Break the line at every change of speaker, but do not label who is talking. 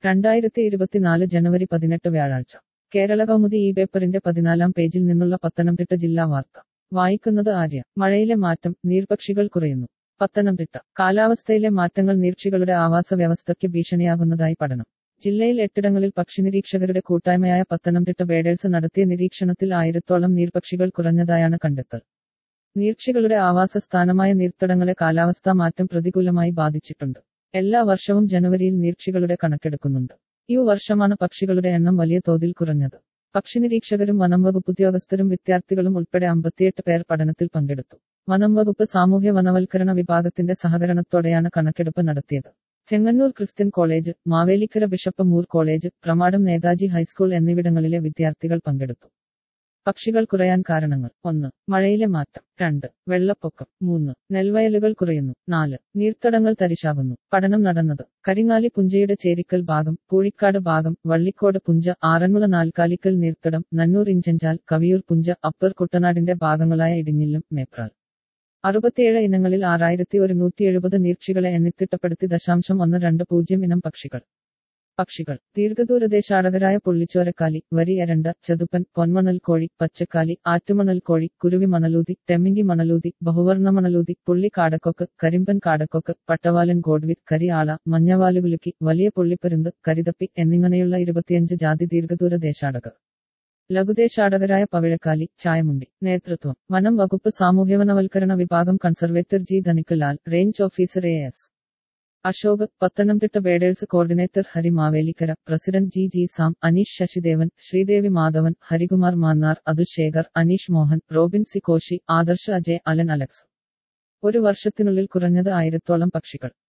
2024 ജനുവരി 18 വ്യാഴാഴ്ച കേരള കൗമുദി ഈ പേപ്പറിന്റെ 14-ാം പേജിൽ നിന്നുള്ള പത്തനംതിട്ട ജില്ലാ വാർത്ത വായിക്കുന്നത് ആര്യ. മഴയിലെ മാറ്റം, നീർപക്ഷികൾ കുറയുന്നു. പത്തനംതിട്ട. കാലാവസ്ഥയിലെ മാറ്റങ്ങൾ നീർപക്ഷികളുടെ ആവാസ വ്യവസ്ഥയ്ക്ക് ഭീഷണിയാകുന്നതായി പഠനം. ജില്ലയിൽ 8ഇടങ്ങളിൽ പക്ഷിനിരീക്ഷകരുടെ കൂട്ടായ്മയായ പത്തനംതിട്ട ബേഡേഴ്സ് നടത്തിയ നിരീക്ഷണത്തിൽ 1000-ഓളം നീർപക്ഷികൾ കുറഞ്ഞതായാണ് കണ്ടെത്തൽ. നീർപക്ഷികളുടെ ആവാസ സ്ഥാനമായ നീർത്തടങ്ങളെ കാലാവസ്ഥാ മാറ്റം പ്രതികൂലമായി ബാധിച്ചിട്ടുണ്ട്. എല്ലാ വർഷവും ജനുവരിയിൽ നീർപക്ഷികളുടെ കണക്കെടുക്കുന്നുണ്ട്. ഈ വർഷമാണ് പക്ഷികളുടെ എണ്ണം വലിയ തോതിൽ കുറഞ്ഞത്. പക്ഷിനിരീക്ഷകരും വനംവകുപ്പ് ഉദ്യോഗസ്ഥരും വിദ്യാർത്ഥികളും ഉൾപ്പെടെ 58 പേർ പഠനത്തിൽ പങ്കെടുത്തു. വനംവകുപ്പ് സാമൂഹ്യ വനവൽക്കരണ വിഭാഗത്തിന്റെ സഹകരണത്തോടെയാണ് കണക്കെടുപ്പ് നടത്തിയത്. Chengannur Christian college, Mavelikara bishop Moore college, Pramadam Netaji high school എന്നിവിടങ്ങളിലെ വിദ്യാർത്ഥികൾ പങ്കെടുത്തു. പക്ഷികൾ കുറയാൻ കാരണങ്ങൾ: 1. മഴയിലെ മാറ്റം. 2. വെള്ളപ്പൊക്കം. 3. നെൽവയലുകൾ കുറയുന്നു. 4. നീർത്തടങ്ങൾ തരിശാകുന്നു. പഠനം നടന്നത് കരിങ്ങാലി പുഞ്ചയുടെ ചേരിക്കൽ ഭാഗം, പൂഴിക്കാട് ഭാഗം, വള്ളിക്കോട് പുഞ്ച, ആറന്മുള നാൽക്കാലിക്കൽ നീർത്തടം, നന്നൂർ ഇഞ്ചഞ്ചാൽ, കവിയൂർ പുഞ്ച, അപ്പർ കുട്ടനാടിന്റെ ഭാഗങ്ങളായ ഇടിഞ്ഞില്ലം, മേപ്രാൽ. 67 ഇനങ്ങളിൽ 6170 നീർപക്ഷികളെ എണ്ണിത്തിട്ടപ്പെടുത്തി. 0.120 ഇനം പക്ഷികൾ. ദീർഘദൂരദേശാടകരായ പുള്ളിച്ചോരക്കാലി, വരി എരണ്ട, ചതുപ്പൻ, പൊന്മണൽ കോഴി, പച്ചക്കാലി, ആറ്റുമണൽ കോഴി, കുരുവി മണലൂതി, തെമ്മിങ്കി മണലൂതി, ബഹുവർണ്ണ മണലൂതി, പുള്ളി കാടക്കൊക്ക്, കരിമ്പൻ കാടക്കൊക്ക്, പട്ടവാലൻ ഗോഡ്വിത്, കരി ആള, മഞ്ഞവാലുകുലുക്കി, വലിയ പുള്ളിപ്പരുന്ത്, കരിതപ്പി എന്നിങ്ങനെയുള്ള 25 ജാതി ദീർഘദൂര ദേശാടകർ. ലഘുദേശാടകരായ പവിഴക്കാലി, ചായമുണ്ടി. നേതൃത്വം: വനം വകുപ്പ് സാമൂഹ്യവനവൽക്കരണ വിഭാഗം conservator G Dhanikalal, range officer S. Ashok, Pathanamthitta birders coordinator Hari Mavelikara, president G Sam, Aneesh Sasidevan, Sreedevi Madhavan, Harikumar Mannar, Athul Shekhar, Aneesh Mohan, Robin C Koshy, Adarsh Ajay, Alan Alex. ഒരു വർഷത്തിനുള്ളിൽ കുറഞ്ഞത് 1000-ഓളം പക്ഷികൾ.